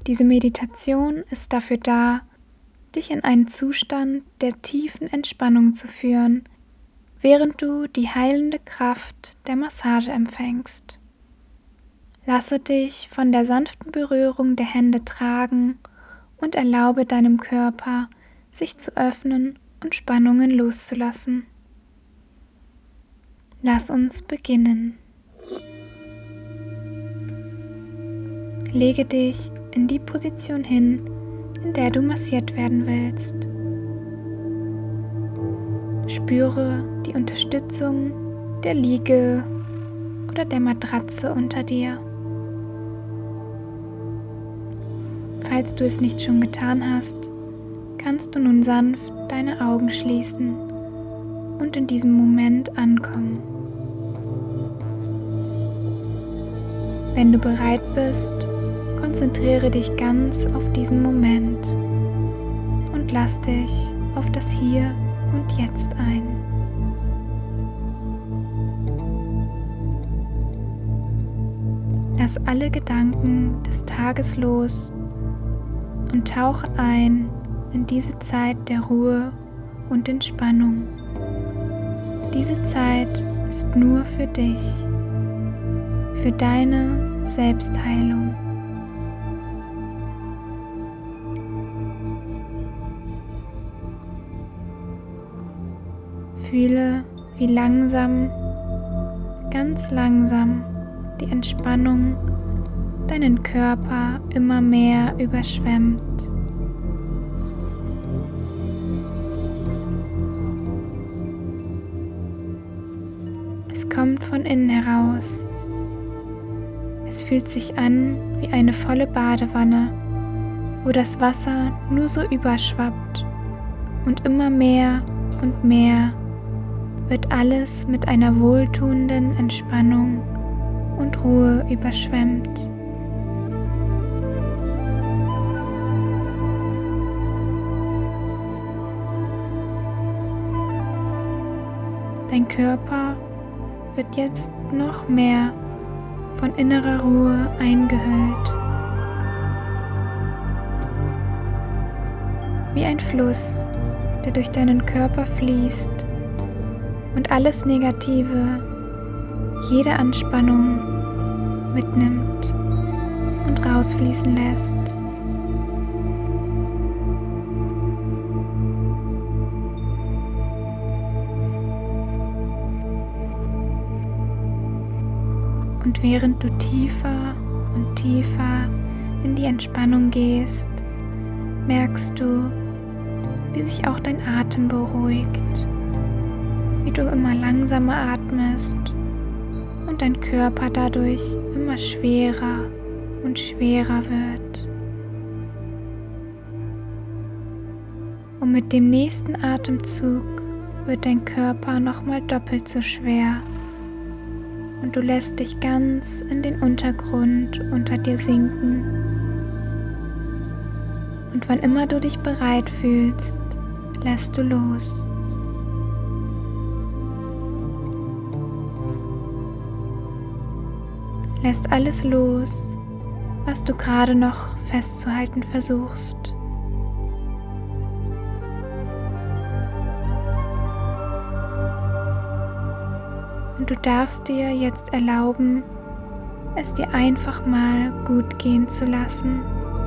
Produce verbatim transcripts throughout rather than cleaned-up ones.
Diese Meditation ist dafür da, dich in einen Zustand der tiefen Entspannung zu führen, während du die heilende Kraft der Massage empfängst. Lasse dich von der sanften Berührung der Hände tragen und erlaube deinem Körper, sich zu öffnen und Spannungen loszulassen. Lass uns beginnen. Lege dich in die Position hin, in der du massiert werden willst. Spüre die Unterstützung der Liege oder der Matratze unter dir. Falls du es nicht schon getan hast, kannst du nun sanft deine Augen schließen und in diesem Moment ankommen. Wenn du bereit bist, konzentriere dich ganz auf diesen Moment und lass dich auf das Hier und Jetzt ein. Lass alle Gedanken des Tages los und tauche ein in diese Zeit der Ruhe und Entspannung. Diese Zeit ist nur für dich, für deine Selbstheilung. Fühle, wie langsam, ganz langsam die Entspannung deinen Körper immer mehr überschwemmt. Es kommt von innen heraus. Es fühlt sich an wie eine volle Badewanne, wo das Wasser nur so überschwappt und immer mehr und mehr wird alles mit einer wohltuenden Entspannung und Ruhe überschwemmt. Dein Körper wird jetzt noch mehr von innerer Ruhe eingehüllt. Wie ein Fluss, der durch deinen Körper fließt und alles Negative, jede Anspannung mitnimmt und rausfließen lässt. Und während du tiefer und tiefer in die Entspannung gehst, merkst du, wie sich auch dein Atem beruhigt, wie du immer langsamer atmest und dein Körper dadurch immer schwerer und schwerer wird. Und mit dem nächsten Atemzug wird dein Körper nochmal doppelt so schwer und du lässt dich ganz in den Untergrund unter dir sinken. Und wann immer du dich bereit fühlst, lässt du los. Lässt alles los, was du gerade noch festzuhalten versuchst. Und du darfst dir jetzt erlauben, es dir einfach mal gut gehen zu lassen.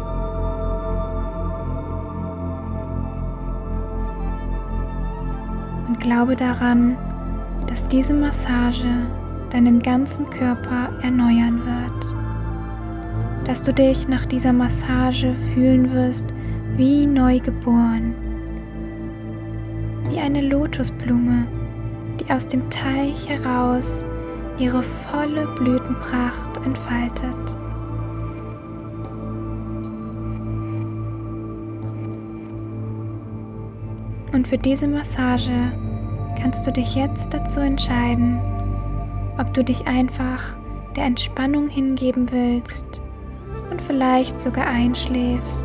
Und glaube daran, dass diese Massage deinen ganzen Körper erneuern wird. Dass du dich nach dieser Massage fühlen wirst wie neu geboren. Wie eine Lotusblume, die aus dem Teich heraus ihre volle Blütenpracht entfaltet. Und für diese Massage kannst du dich jetzt dazu entscheiden, ob du dich einfach der Entspannung hingeben willst und vielleicht sogar einschläfst,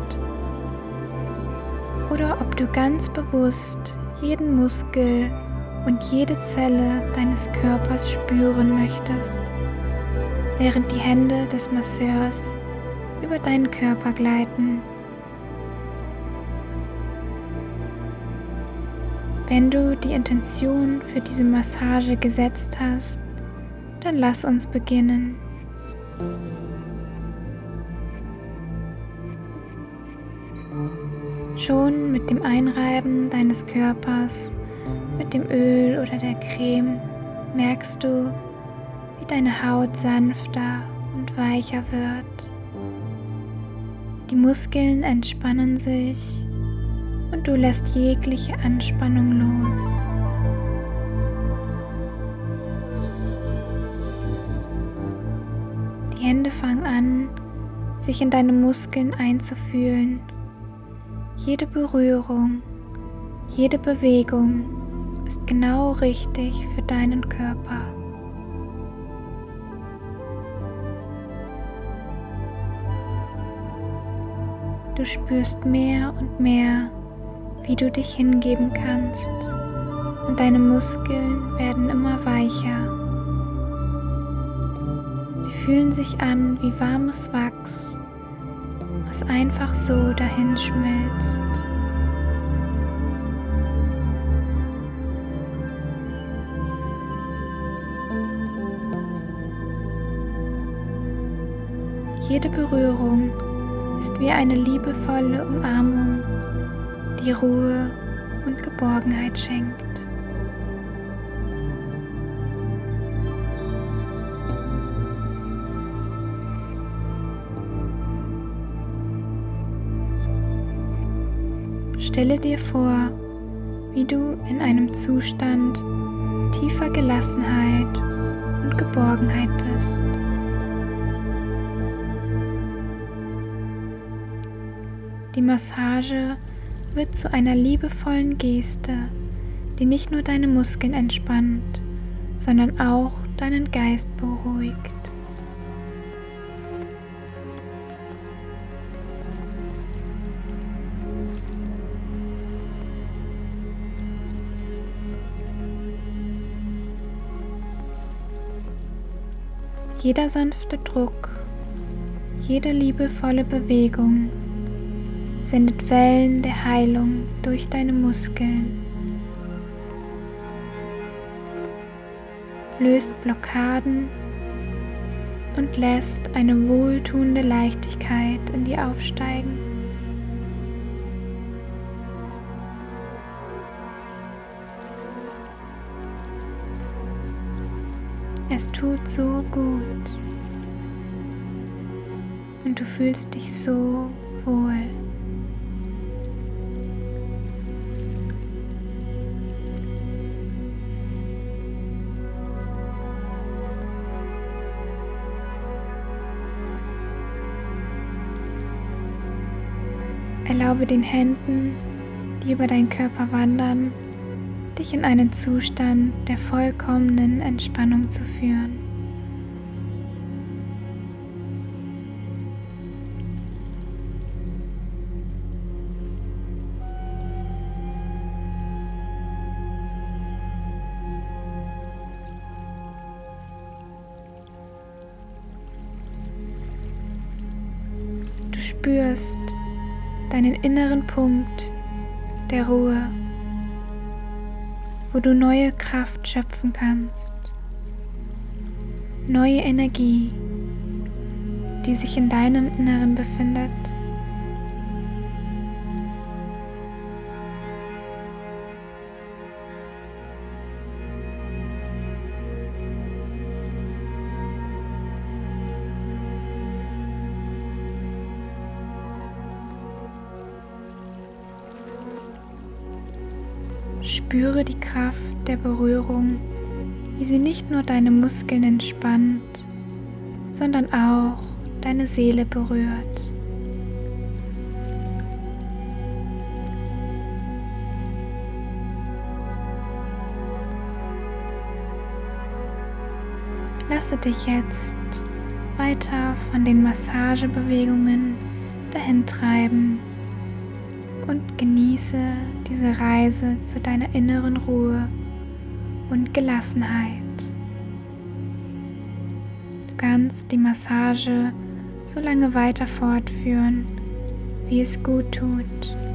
oder ob du ganz bewusst jeden Muskel und jede Zelle deines Körpers spüren möchtest, während die Hände des Masseurs über deinen Körper gleiten. Wenn du die Intention für diese Massage gesetzt hast, dann lass uns beginnen. Schon mit dem Einreiben deines Körpers mit dem Öl oder der Creme merkst du, wie deine Haut sanfter und weicher wird. Die Muskeln entspannen sich und du lässt jegliche Anspannung los. Die Hände fangen an, sich in deine Muskeln einzufühlen. Jede Berührung, jede Bewegung ist genau richtig für deinen Körper. Du spürst mehr und mehr, wie du dich hingeben kannst, und deine Muskeln werden immer weicher. Sie fühlen sich an wie warmes Wachs, was einfach so dahin schmilzt. Jede Berührung ist wie eine liebevolle Umarmung, die Ruhe und Geborgenheit schenkt. Stelle dir vor, wie du in einem Zustand tiefer Gelassenheit und Geborgenheit bist. Die Massage wird zu einer liebevollen Geste, die nicht nur deine Muskeln entspannt, sondern auch deinen Geist beruhigt. Jeder sanfte Druck, jede liebevolle Bewegung sendet Wellen der Heilung durch deine Muskeln, löst Blockaden und lässt eine wohltuende Leichtigkeit in dir aufsteigen. Es tut so gut und du fühlst dich so wohl. Erlaube den Händen, die über deinen Körper wandern, dich in einen Zustand der vollkommenen Entspannung zu führen. Du spürst deinen inneren Punkt der Ruhe, wo du neue Kraft schöpfen kannst, neue Energie, die sich in deinem Inneren befindet. Spüre die Kraft der Berührung, wie sie nicht nur deine Muskeln entspannt, sondern auch deine Seele berührt. Lasse dich jetzt weiter von den Massagebewegungen dahin treiben und genieße diese Reise zu deiner inneren Ruhe und Gelassenheit. Du kannst die Massage so so lange weiter fortführen, wie es gut tut.